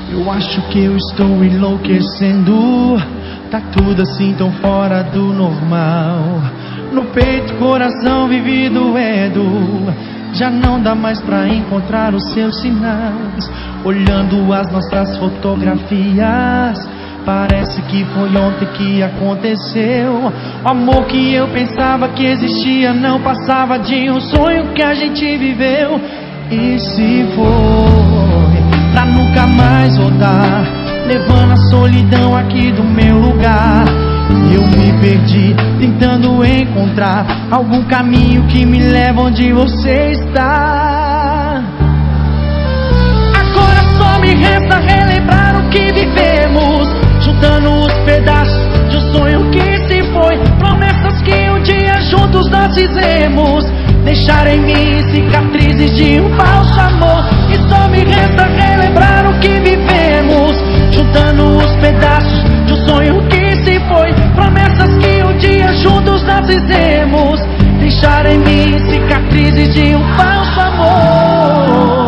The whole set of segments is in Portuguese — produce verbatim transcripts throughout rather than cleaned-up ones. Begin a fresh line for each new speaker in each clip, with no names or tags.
Eu acho que eu estou enlouquecendo. Tá tudo assim tão fora do normal. No peito, coração vivido doendo. Já não dá mais pra encontrar os seus sinais. Olhando as nossas fotografias, parece que foi ontem que aconteceu. O amor que eu pensava que existia não passava de um sonho que a gente viveu. E se foi pra nunca mais voltar, levando a solidão aqui do meu lugar. Eu me perdi tentando encontrar algum caminho que me leve onde você está. Agora só me resta relembrar o que vivemos, juntando os pedaços de um sonho que se foi. Promessas que um dia juntos nós fizemos, deixar em mim cicatrizes de um falso amor. E só me resta relembrar o que vivemos, juntando os pedaços de um sonho que se foi. Promessas que um dia juntos nós fizemos, deixar em mim cicatrizes de um falso amor.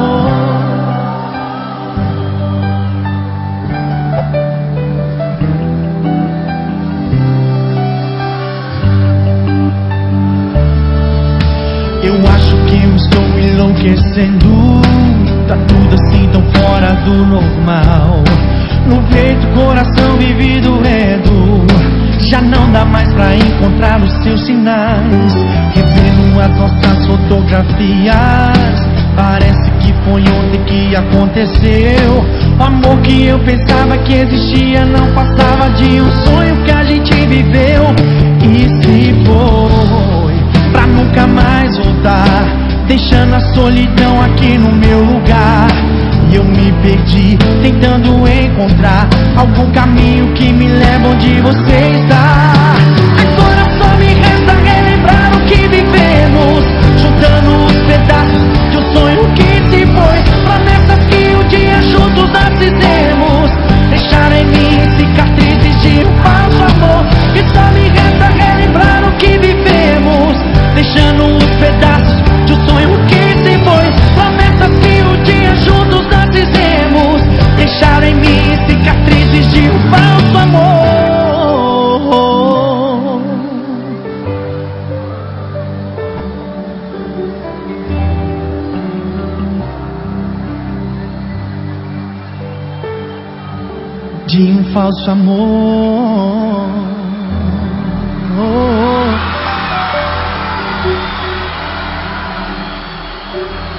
Eu acho que eu estou enlouquecendo. Tá tudo assim tão fora do normal. No peito, coração vivido doendo. Já não dá mais pra encontrar os seus sinais. Revendo as nossas fotografias, parece que foi ontem que aconteceu. O amor que eu pensava que existia não passava de um sonho que a gente viveu. E se foi pra nunca mais voltar, deixando a solidão aqui no meu lugar. E eu me perdi tentando encontrar algum caminho que me leve onde você está. Agora só me resta relembrar o que vivemos, juntando os pedaços de um sonho que se foi. Promessas que um dia juntos nós fizemos, deixar em mim cicatrizes de um falso amor. E só me resta relembrar o que vivemos, deixando os pedaços de um sonho que se foi. Promessas que um dia juntos nós fizemos, deixar em mim cicatrizes de um falso amor. De um falso amor. Oh.